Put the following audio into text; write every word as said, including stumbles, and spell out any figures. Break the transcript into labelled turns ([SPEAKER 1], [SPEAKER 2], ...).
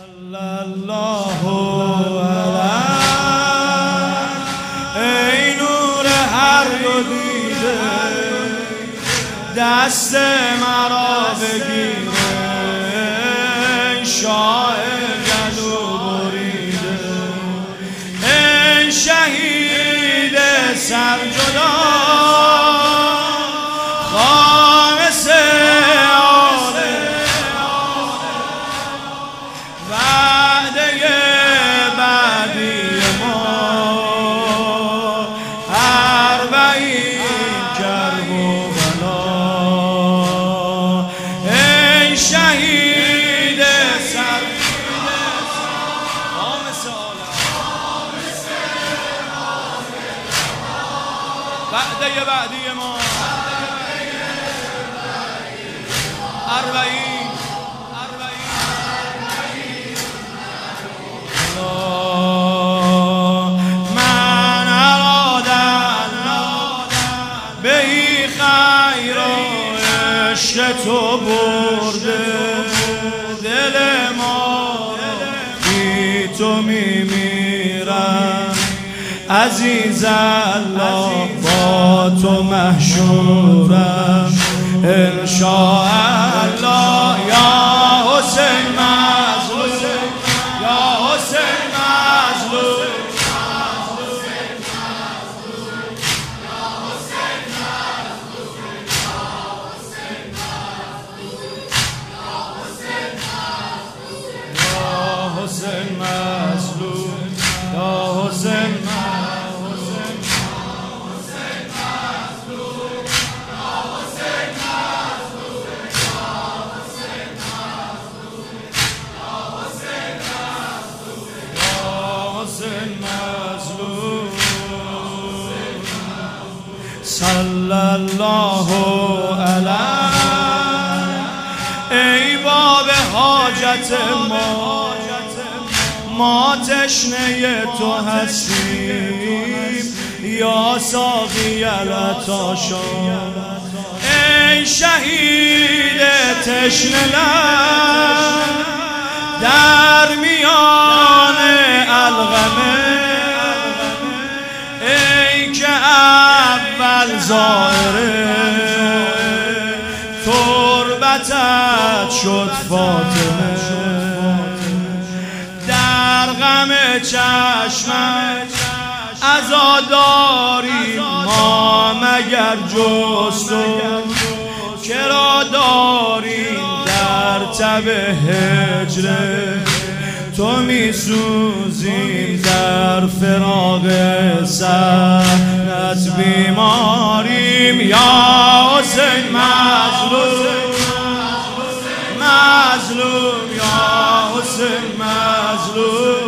[SPEAKER 1] صلی الله علیه ای نور هر دو دیده دست مرا بگیره ای شاه گلو بریده ای شهید سرجدا خامس آله وعده بعدی ما اربعین کرب و بلا ای شهید سرجدا خامس آله وعده بعدی ما اربعین من اراد الله بهی خیر و عشق تو برده دل ما بی تو میمیرم عزیز الله با تو محشورم انشاءالله یا حسین مظلوم یا حسین مظلوم یا حسین مظلوم یا حسین صلی الله علیه ای باب حاجت ما ما تشنه تو هستیم یا ساقی العطاشان ای شهید تشنه لب در میان الغمه ای که اول زائره تربتت شد فاطمه در غم چشمت عزاداری ما مگر جز تو چرا داریم در تب هجره تو می سوزیم در فراق سرت بیماریم یا حسین مظلوم مظلوم یا حسین مظلوم